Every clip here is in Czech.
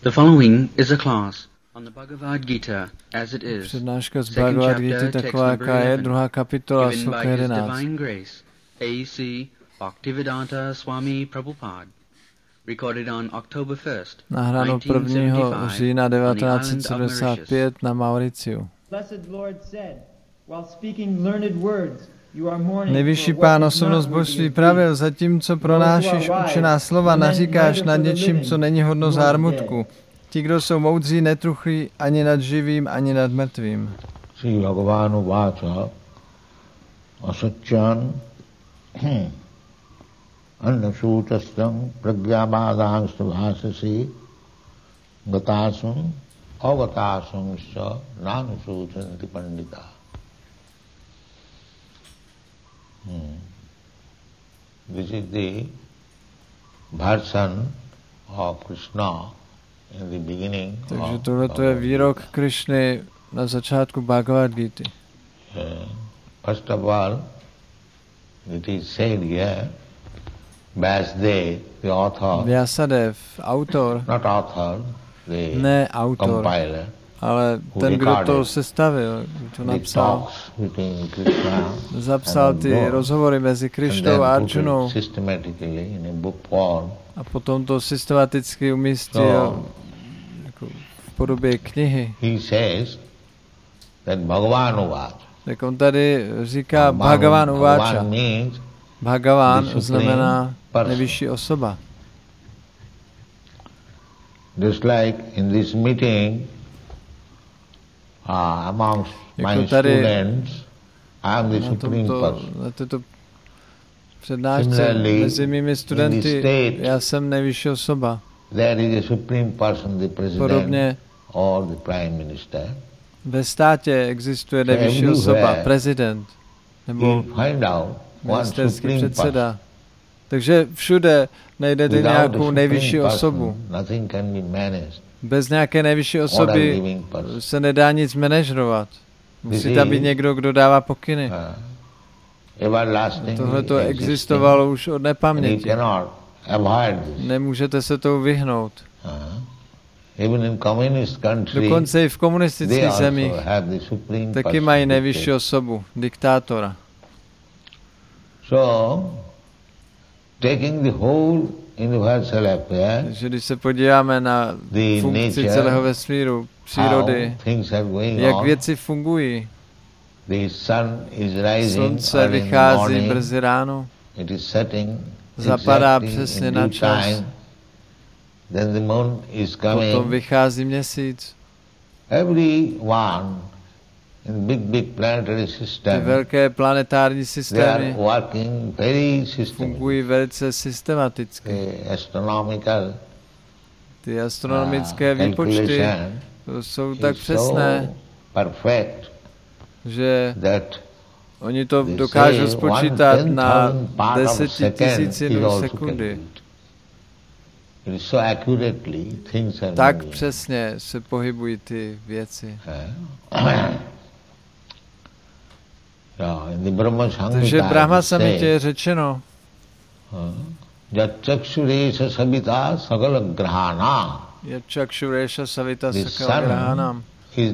The following is a class on the Bhagavad Gita as it is. Přednáška z Bhagavad Gita taková, jaká je, druhá kapitola, sloka 11. Divine Grace, A.C. Bhaktivedanta Swami Prabhupada. Recorded on October 1st, Nahráno 1. října 1975 na Mauriciu. Nejvyšší Pán osobnost božství pravil, zatímco pronášíš učená slova, naříkáš nad něčím, co není hodno zármutku. Ti, kdo jsou moudří, netruchlí ani nad živým, ani nad mrtvým. Sri Bhagavan Vacha Asatyan Annasutastam Pragyabhadangsta Bhasasi Gatasam Avatasamscha Nanusutanti Pandita. This is the version of Krishna in the beginning. Takže tohle je výrok Krishny na začátku Bhagavad Gita. First of all, it is said here, Vyasdev, the author, Vyasadev, autor, not author, ne the autor, compiler, ale ten, kdo to sestavil, to napsal, zapsal ty rozhovory mezi Krišnou a Arjunou a potom to systematicky umístil jako v podobě knihy. Tak on tady říká Bhagavan Uvacha. Bhagavan znamená nejvyšší osoba. Just like in this meeting, amongst my students, I am the supreme person. Na této přednášce mezi mými studenty já jsem nejvyšší osoba. There is a supreme person, the president or the prime minister. Ve státě existuje nejvyšší osoba, prezident nebo ministerský předseda. Takže všude najdete nějakou nejvyšší osobu. Bez nějaké nejvyšší osoby se nedá nic manažerovat. Musí tam být někdo, kdo dává pokyny. Tohle to existovalo už od nepaměti. Nemůžete se tomu vyhnout. Dokonce i v komunistických zemích taky mají nejvyšší osobu, diktátora. Taking the whole universal affair, takže když se podíváme na funkci celého vesmíru, přírody, jak věci fungují, slunce vychází brzy ráno, zapadá přesně na čas, potom vychází měsíc. Ty velké planetární systémy fungují velice systematicky. Ty astronomické výpočty jsou tak přesné, že oni to dokážou spočítat na 10 000 sekundy. Tak přesně se pohybují ty věci. Takže v Brahma Samhitě je řečeno, Yachaksuresha savita sagala grahana. Yachaksuresha savita sagala grahanam.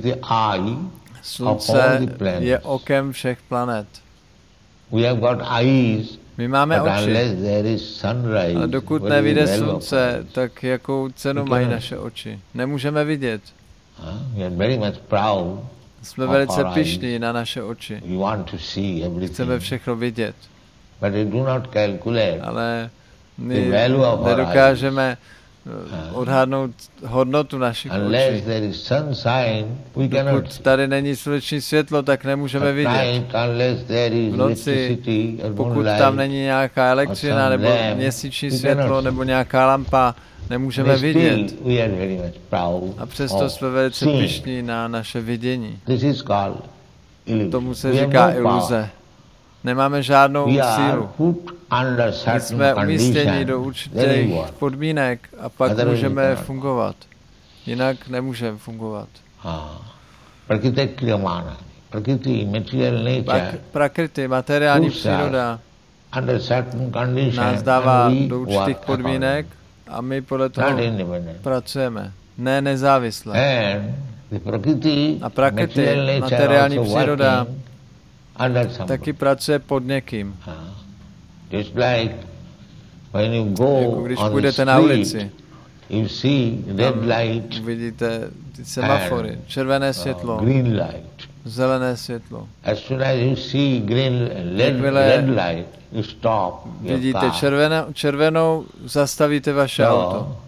Slunce je okem všech planet. My máme oči, ale dokud nevyjde slunce, tak jakou cenu mají naše oči? Nemůžeme vidět. Jsme velice pyšní na naše oči. Chceme všechno vidět. Ale my nedokážeme odhadnout hodnotu našich očí. Pokud tady není sluneční světlo, tak nemůžeme vidět. V noci, pokud tam není nějaká elektřina, nebo měsíční světlo, nebo nějaká lampa, nemůžeme vidět. A přesto jsme velice pyšní na naše vidění. Tomu se říká iluze. Nemáme žádnou sílu. My jsme umístěni do určitých podmínek a pak můžeme fungovat. Jinak nemůžeme fungovat. Prakriti, materiální příroda, nás dává do určitých podmínek a my podle toho pracujeme. ne nezávisle. A prakriti, materiální příroda, taky pracuje pod někým. Jako když půjdete na ulici, tam vidíte ty semafory, červené světlo, zelené světlo. Jakmile vidíte červenou, zastavíte vaše auto.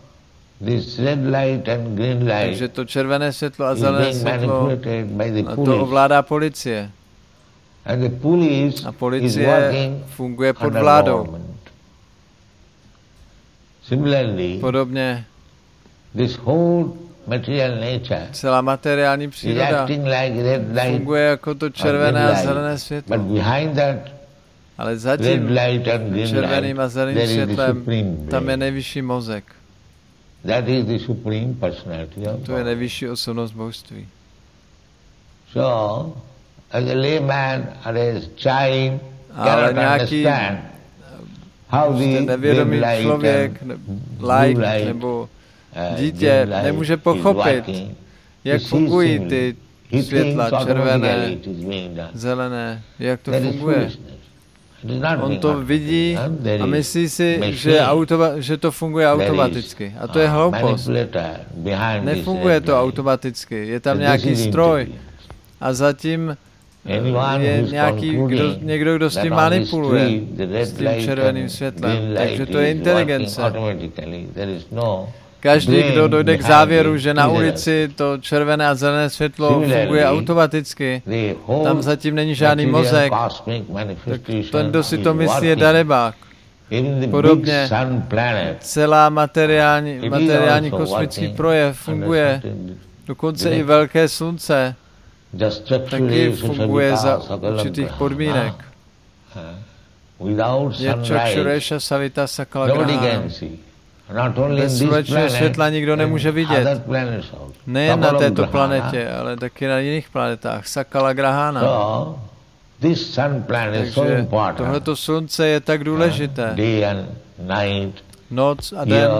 Takže to červené světlo a zelené světlo, to ovládá policie. A policie funguje pod vládou. Podobně celá materiální příroda funguje jako to červené a zelené světlo. Ale za tím červeným a zeleným světlem tam je nejvyšší mozek. To je nejvyšší osobnost božství. Ale nějaký nevědomý člověk, laik nebo dítě nemůže pochopit, jak fungují ty světla červené, zelené, jak to funguje. On to vidí a myslí si, že to funguje automaticky. A to je hloupost. Nefunguje to automaticky. Je tam nějaký stroj a zatím je někdo, kdo s tím manipuluje, s tím červeným světlem. Takže to je inteligence. Každý, kdo dojde k závěru, že na ulici to červené a zelené světlo funguje automaticky, tam zatím není žádný mozek, tak ten, kdo si to myslí, je darebák. Podobně celá materiální kosmický projev funguje, dokonce i velké slunce taky funguje za určitých podmínek. Yachakšuresha savita sakala grahana. Bez slunečního světla nikdo nemůže vidět. Nejen na této planetě, ale taky na jiných planetách. Sakala grahana. Takže tohleto slunce je tak důležité. Noc a den,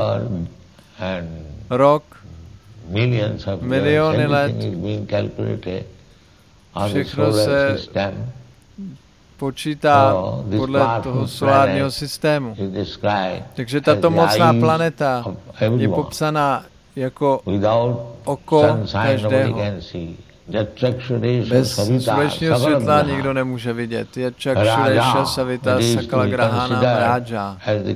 rok, miliony let, všechno se počítá podle toho solárního systému. Takže tato mocná planeta je popsaná jako oko každého. Bez slunečního světla nikdo nemůže vidět. Yachakšuresha savita sakala grahana Raja.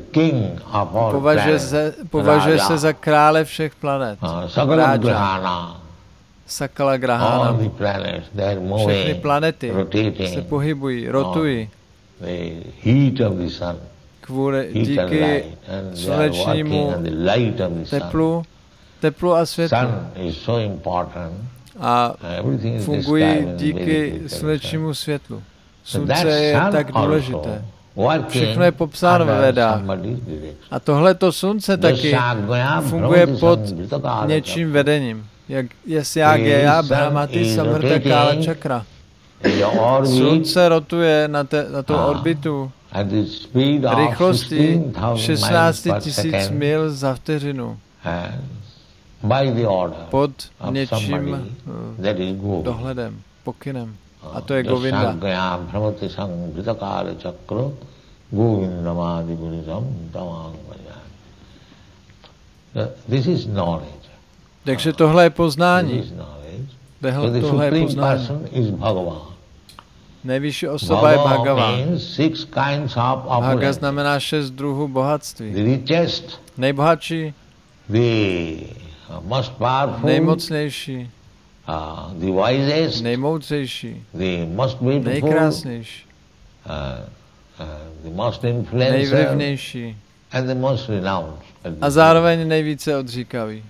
Považuje se za krále všech planet. Raja. Sakala grahana. Všechny planety se pohybují, rotují. Díky slunečnímu teplu a světlu. A fungují díky slunečnímu světlu. Slunce je tak důležité. Všechno je popsáno ve Védách. A tohleto slunce taky funguje pod něčím vedením. Jak Yasyageya Brahmati Samrta Kala Chakra. Slunce rotuje na tou orbitu rychlostí 16 000 mil za vteřinu. Pod něčím dohledem, pokynem. A to je Govinda. Takže tohle je poznání. Tohle je poznání. Nejvyšší osoba je Bhagava. Bhaga znamená 6 druhů bohatství. Nejbohatší, nejmocnější, nejmoudřejší, nejkrásnější, nejvlivnější a zároveň nejvíce odříkavý.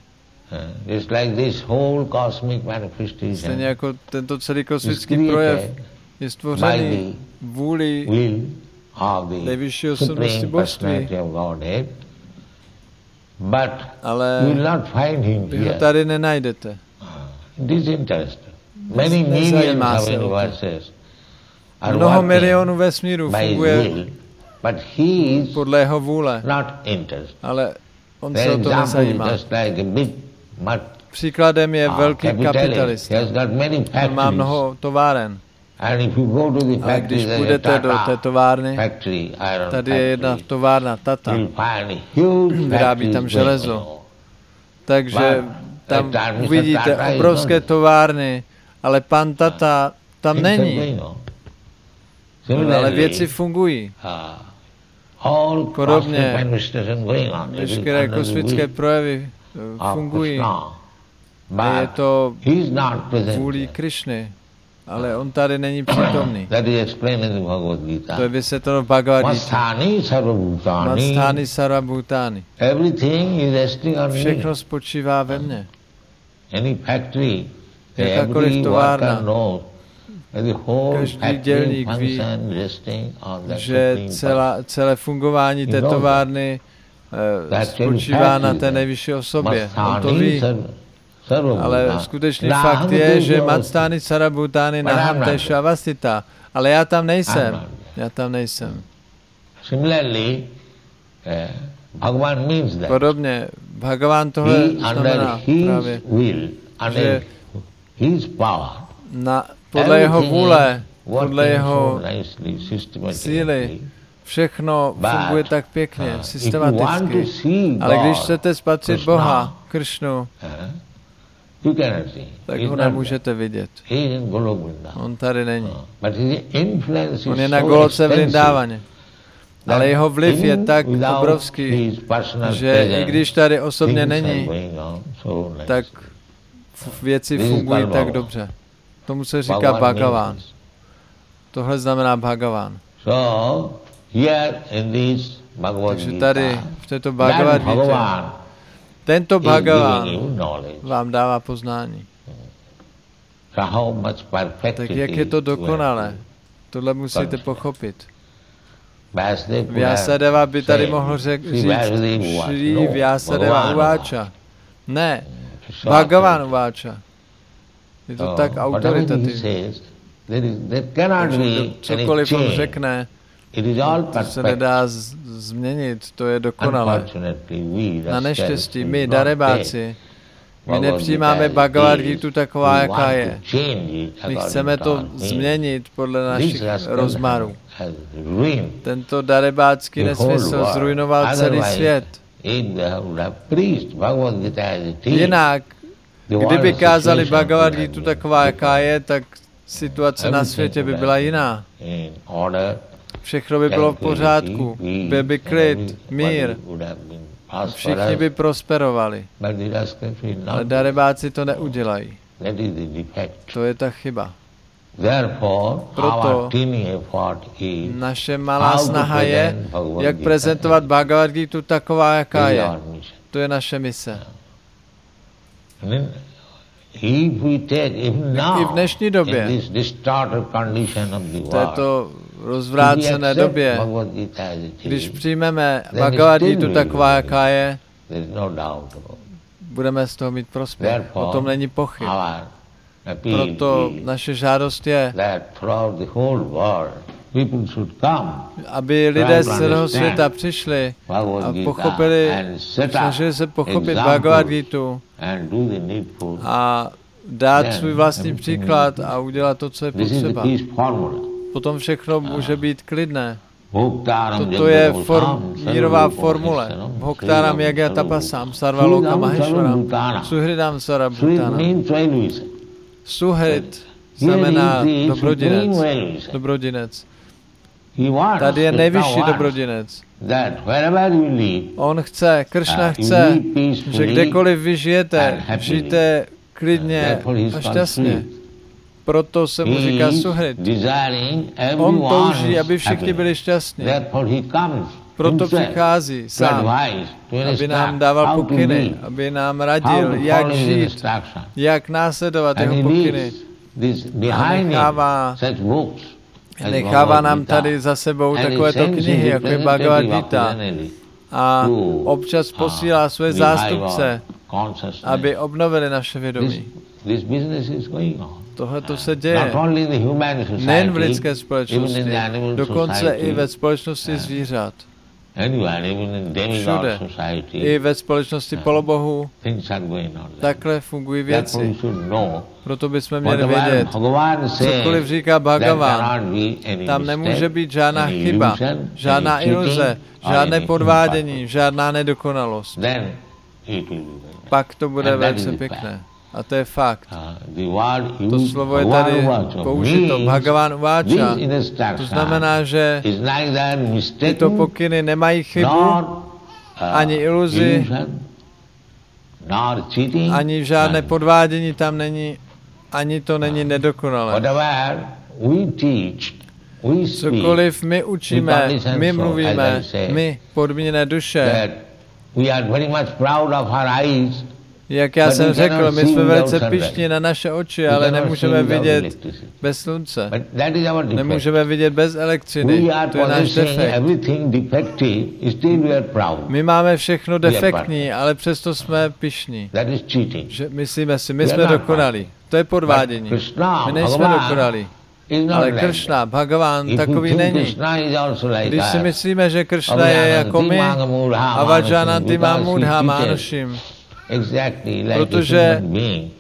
Stejně jako tento celý kosmický projev je stvořený vůli nejvyšší osobnosti božství. Ale vy ho tady nenajdete. Nezajímá se o to. Mnoho milionů vesmírů funguje podle jeho vůle, ale on se o to nezajímá. Příkladem je velký kapitalista. On má mnoho továren. Ale když půjdete do té továrny, tady je jedna továrna Tata, vyrábí tam železo. Takže tam uvidíte obrovské továrny, ale pan Tata tam není. Ale věci fungují. Podobně veškeré kosmické projevy fungují. Je to vůlí Krišny, ale on tady není přítomný. To je vysvětleno v Bhagavad Gita. Masthani sarvabhutani. Všechno spočívá ve mně. Jakákoliv továrna, každý dělník ví, že celé fungování té továrny spočívá na té nejvyšší osobě. On to ví. Ale skutečný fakt je, že Masthani sarvabhutani naham tesha avastita. Ale já tam nejsem. Já tam nejsem. Podobně, Bhagavan tohle znamená právě, že podle jeho vůle, podle jeho síly, všechno funguje tak pěkně, systematicky. Ale když chcete spatřit Boha, Kršnu, tak ho nemůžete vidět. On tady není. On je na Goloce v Vrindávaně. Ale jeho vliv je tak obrovský, že i když tady osobně není, tak věci fungují tak dobře. Tomu se říká Bhagavan. Tohle znamená Bhagavan. Takže tady v této Bhagavad Gita tento Bhagavan vám dává poznání. Tak jak je to dokonalé? Tohle musíte pochopit. Vyasadeva by tady mohl říct Shri Vyasadeva uváča. Ne, Bhagavan uváča. Je to tak autoritativní. Takže cokoliv on řekne, to se nedá změnit, to je dokonalé. Na neštěstí my, darebáci, my nepřijímáme Bhagavad Gitu taková, jaká je. My chceme to změnit podle našich rozmarů. Tento darebácký nesmysl zrujnoval celý svět. Jinak, kdyby kázali Bhagavad Gitu taková, jaká je, tak situace na světě by byla jiná. Všechno by bylo v pořádku, byl by klid, mír, všichni by prosperovali. Ale darebáci to neudělají. To je ta chyba. Proto naše malá snaha je, jak prezentovat Bhagavad Gitu taková, jaká je. To je naše mise. I v dnešní době, v této rozvrácené době, když přijmeme Bhagavad Gitu taková, jaká je, budeme z toho mít prospěch. O tom není pochyb. Proto naše žádost je, aby lidé z celého světa přišli a pochopili, snažili se pochopit Bhagavad Gitu a dát svůj vlastní příklad a udělat to, co je potřeba. Potom všechno může být klidné. Toto je mírová formule. Bhoktáram yagya tapasam sarvaloka maheshwaram suhridam sarabhutanam. Suhrid znamená dobrodinec. Tady je nejvyšší dobrodinec. On chce, Kršna chce, že kdekoliv vy žijete, žijte klidně a šťastně. Proto se mu říká Suhrid. On touží, aby všichni byli šťastní. Proto přichází sám, aby nám dával pokyny, aby nám radil, jak žít, jak následovat jeho pokyny. A nechává nám tady za sebou takovéto knihy, jako je Bhagavad Gita. A občas posílá své zástupce, aby obnovili naše vědomí. Tohle to se děje nejen v lidské společnosti, dokonce i ve společnosti zvířat. Všude, i ve společnosti polobohů, takhle fungují věci. Proto bychom měli vědět, cokoliv říká Bhagavan, tam nemůže být žádná chyba, žádná iluze, žádné podvádění, žádná nedokonalost. Pak to bude velice pěkné. A to je fakt. To slovo je tady použito. Bhagavan Uváča. To znamená, že tyto pokyny nemají chybu, ani iluzi, ani žádné podvádění tam není, ani to není nedokonalé. Cokoliv my učíme, my mluvíme, my, podmíněné duše, jak já jsem řekl, my jsme velice pyšní na naše oči, ale nemůžeme vidět bez slunce. Nemůžeme vidět bez elektřiny. To je náš defekt. My máme všechno defektní, ale přesto jsme pyšní. Že myslíme si, my jsme dokonalí. To je podvádění. My nejsme dokonalí. Ale Kršna, Bhagavan, takový není. Když si myslíme, že Kršna je jako my, Avajanantima Mudha Manushim, protože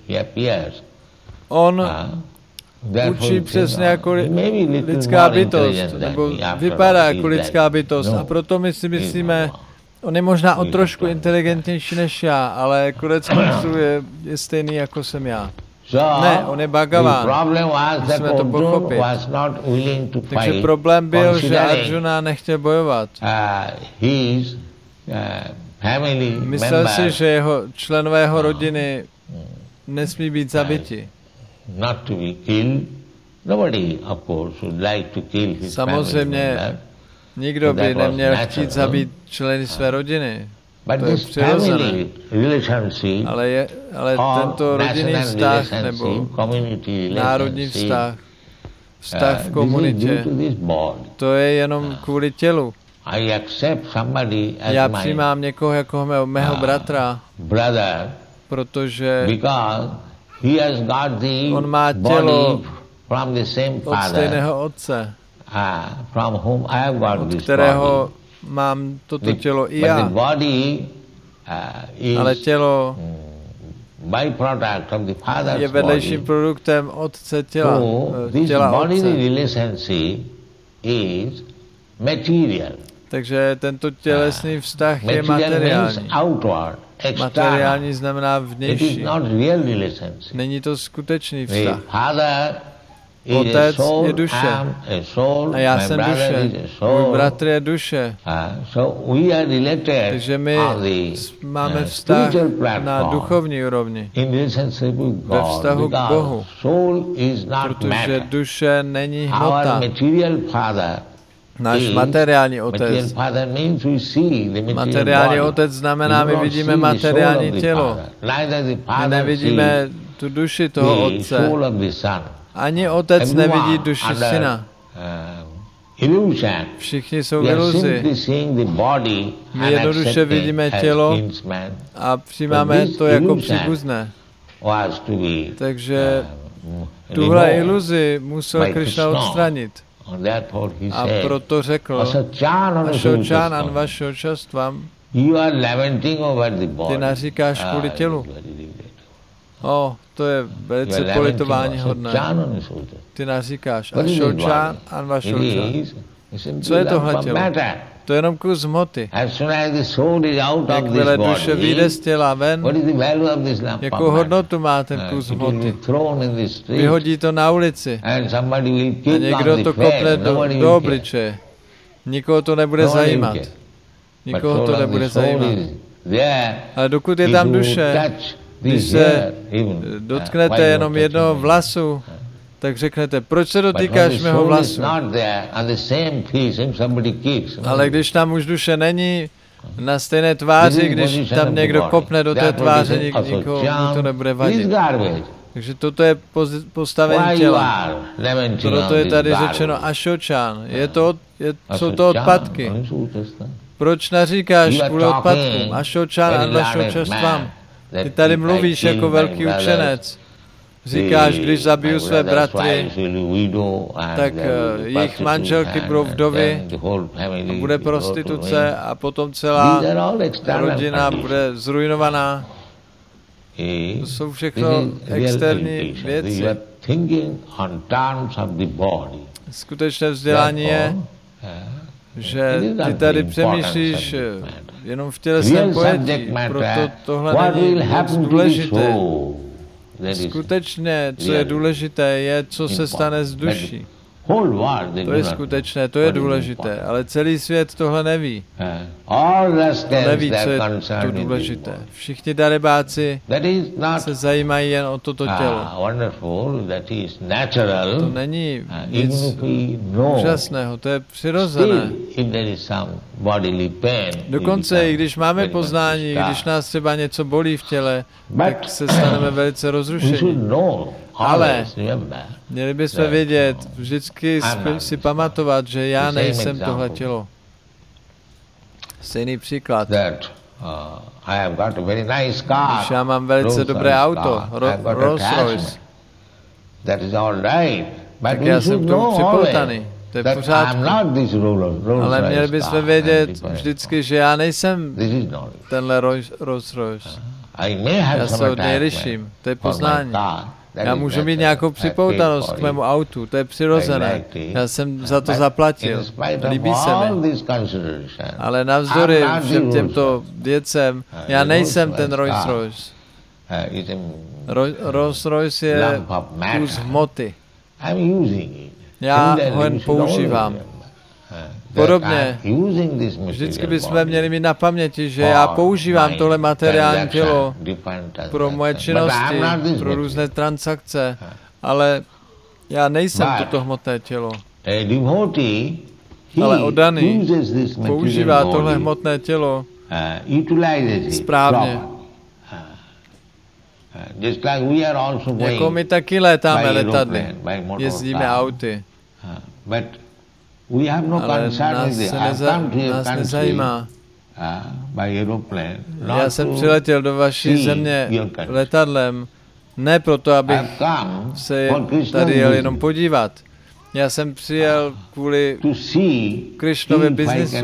on učí přesně jako lidská bytost, nebo vypadá jako lidská bytost. A proto my si myslíme, on je možná o trošku inteligentnější než já, ale konec konců je stejný, jako jsem já. Ne, on je Bhagavan. Musíme to pochopit. Takže problém byl, že Arjuna nechtěl bojovat. Myslel si, že jeho členové jeho rodiny nesmí být zabiti. Samozřejmě nikdo by neměl chtít zabít členy své rodiny. To je přirozené. Ale tento rodinný vztah nebo národní vztah, vztah v komunitě, to je jenom kvůli tělu. Já přijímám někoho jako mého bratra, protože on má tělo od stejného otce, od kterého mám toto tělo i já. Ale tělo je vedlejším produktem otce těla otce. Takže tento tělesný vztah je materiální. Materiální znamená vnější. Není to skutečný vztah. Otec je duše a já jsem duše. Můj bratr je duše. Takže my máme vztah na duchovní úrovni. Ve vztahu k Bohu. Protože duše není hmota. Náš materiální otec. Materiální otec znamená, my vidíme materiální tělo. My nevidíme tu duši toho otce. Ani otec nevidí duši syna. Všichni jsou v iluzi. My jednoduše vidíme tělo a přijímáme to jako příbuzné. Takže tuhle iluzi musel Krishna odstranit. A proto řekl, Ašočán anvašočastvam, ty naříkáš kvůli tělu. To je velice politování hodné. Ty naříkáš Ašočán anvašočastvam. Co je tohle tělo? To je jenom kus hmoty. Jakmile duše vyjde z těla ven, jakou hodnotu má ten kus hmoty? Vyhodí to na ulici a někdo to kopne do obličeje. Nikoho to nebude zajímat. Nikoho to nebude zajímat. Ale dokud je tam duše, když se dotknete jenom jednoho vlasu, tak řeknete, proč se dotýkáš mého vlasu? Ale když tam už duše není na stejné tváři, když tam někdo kopne do té tváře, nikomu to nebude vadit. Takže toto je postavení těla. Proto je tady řečeno Ašočán. Jsou to odpadky. Proč naříkáš kvůli odpadkům? Ašočán anvašočastvam. Ty tady mluvíš jako velký učenec. říkáš, když zabiju své bratry, tak jejich manželky budou vdovy, bude prostituce a potom celá rodina bude zrujnovaná. To jsou všechno externí věci. Skutečné vzdělání je, že ty tady přemýšlíš jenom v tělesném pojetí, proto tohle není moc důležité. Skutečně, co je důležité, je, co se stane s duší. To je skutečné, to je důležité, ale celý svět tohle neví. To neví, co je to důležité. Všichni darebáci se zajímají jen o toto tělo. To není nic úžasného, to je přirozené. Dokonce, i když máme poznání, když nás třeba něco bolí v těle, tak se staneme velice rozrušení. Ale měli bychom vědět, vždycky si pamatovat, že já nejsem tohle tělo. Stejný příklad. Když já mám velice dobré auto, Rolls Royce, tak já jsem k tomu připoutaný. To je v pořádku. Ale měli bychom vědět vždycky, že já nejsem tenhle Rolls Royce. Já se od něj liším. To je poznání. Já můžu mít nějakou připoutanost k mému autu, to je přirozené. Já jsem za to zaplatil, líbí se mi. Ale navzdory všem těmto věcem, já nejsem ten Rolls Royce. Rolls Royce je kus hmoty. Já ho jen používám. Podobně, vždycky bychom měli mít na paměti, že já používám tohle materiální tělo pro moje činnosti, pro různé transakce, ale já nejsem toto hmotné tělo. Ale oddaný používá tohle hmotné tělo správně. Jako my taky létáme letadly, jezdíme auty. Ale nás nezajímá. Já jsem přiletěl do vaší země letadlem, ne proto, abych se tady jel jenom podívat. Já jsem přijel kvůli Krišnově biznisu,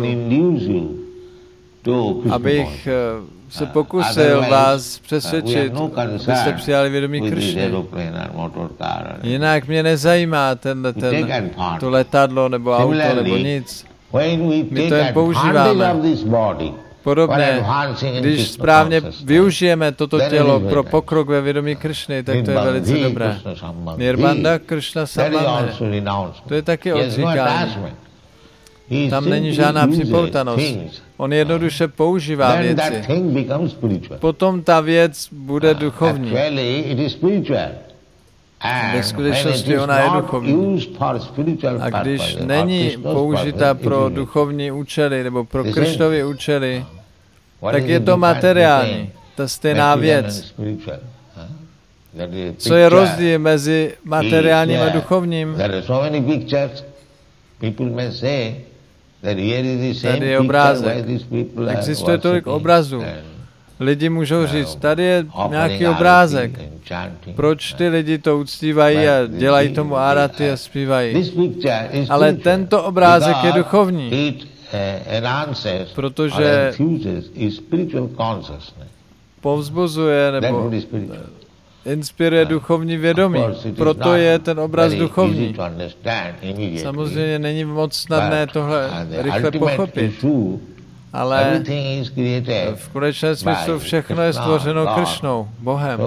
abych se pokusil vás přesvědčit, abyste přijali vědomí Krišny. Jinak mě nezajímá to letadlo nebo auto nebo nic. My to jen používáme. Podobně, když správně využijeme toto tělo pro pokrok ve vědomí Krišny, tak to je velice dobré. Nirbanda Krishna Samane. To je taky odříkání. Tam není žádná připoutanost. On jednoduše používá věci. Potom ta věc bude duchovní. Ve skutečnosti ona je duchovní. A když není použita pro duchovní účely nebo pro Krišnovy účely, tak je to materiální. Ta stejná věc. Co je rozdíl mezi materiálním a duchovním? Tady je obrázek. Existuje tolik obrazů. Lidi můžou říct, tady je nějaký obrázek. Proč ty lidi to uctívají a dělají tomu áraty a zpívají? Ale tento obrázek je duchovní, protože povzbuzuje nebo inspiruje duchovní vědomí. Proto je ten obraz duchovní. Samozřejmě není moc snadné tohle rychle pochopit. Ale v konečném smyslu všechno je stvořeno Krišnou, Bohem.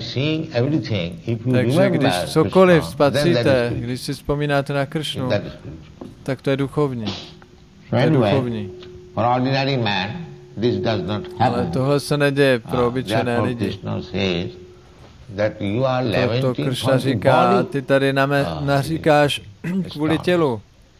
Takže když cokoliv spatříte, když si vzpomínáte na Krišnu, tak to je duchovní. To je duchovní. Ale tohle se neděje pro obyčejné lidi. Proto Krišna říká, ty tady naříkáš kvůli tělu.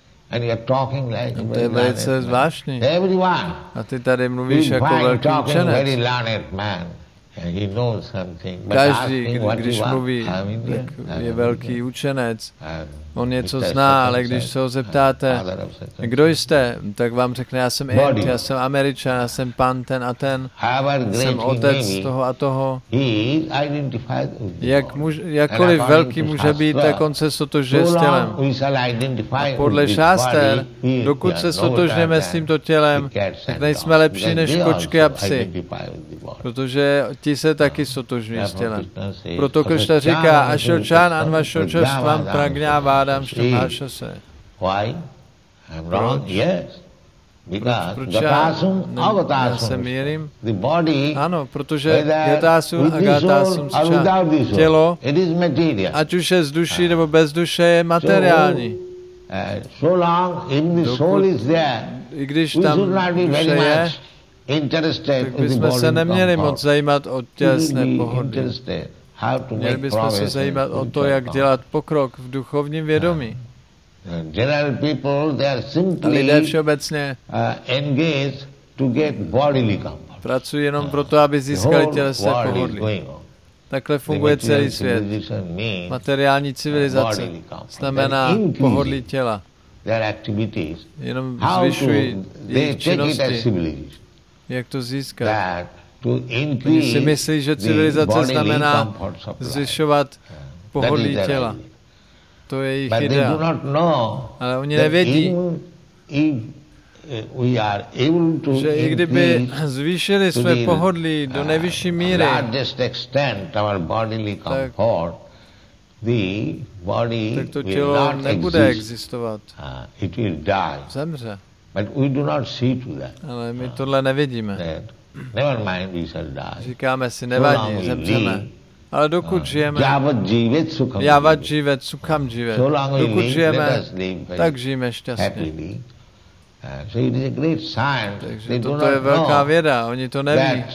To je velice zvláštní. A ty tady mluvíš jako velký učenec. Každý, když mluví, tak je velký učenec. On něco zná, ale když se ho zeptáte, kdo jste, tak vám řekne, já jsem Ind, já jsem Američan, já jsem pan ten a ten, jsem otec toho a toho. Jakkoliv velký může být, tak on se stotožňuje s tělem. A podle šáster, dokud se stotožňujeme s tímto tělem, tak nejsme lepší než kočky a psy, protože ti se taky stotožňují s tělem. Proto Kršna říká, Ašočan anvašočastvam pragnávádám štamhášase. Proč já se mýlím? Ano, protože Gatásum a Gatásum tělo, ať už je z duší nebo bez duše, je materiální. I když tam duše je, tak bychom se neměli moc zajímat o tělesné pohody. Měli bychom se zajímat o to, jak dělat pokrok v duchovním vědomí. Lidé všeobecně pracují jenom proto, aby získali tělesné pohodlí. Takhle funguje celý svět. Materiální civilizace znamená pohodlí těla. Jenom zvyšují jejich činnosti. Jak to získat? Oni si myslí, že civilizace znamená zvyšovat pohodlí těla. To je jejich idea. Ale oni nevědí, že i kdyby zvýšili své pohodlí do nejvyšší míry, tak to tělo nebude existovat. Zemře. Ale my tohle nevidíme. Říkáme si, nevadí, zemřeme. Ale dokud žijeme, jávat živet, sukham živet. Dokud žijeme, tak žijeme šťastně. Takže toto je velká věda, oni to neví.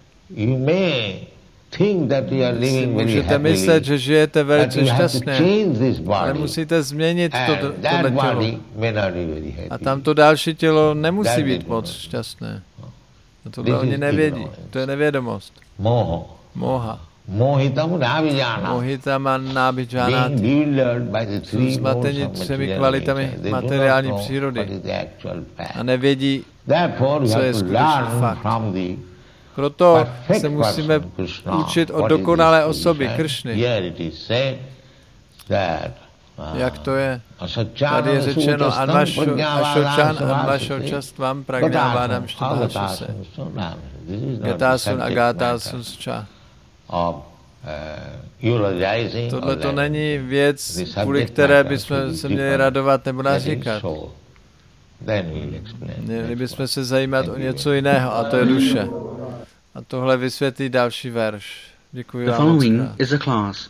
Můžete myslet, že žijete velice šťastně, ale musíte změnit tohle tělo. A tamto další tělo nemusí být moc šťastné. A tohle oni nevědí. To je nevědomost. Moha. Mohitama nábidžánáty. Jsou zmateni třemi kvalitami materiální přírody a nevědí, co je skutečný fakt. Proto se musíme učit od dokonalé osoby Kršny. Jak to je? Tady je řečeno Ašočan anvašočastvam pragnávádám štamhášase. Gatásun a Gatásun sča. Tohle to není věc, kvůli které bychom se měli radovat nebo naříkat. Měli bychom se zajímat o něco jiného, a to je duše. A tohle vysvětlí další verš. Děkuji vám. The following is a class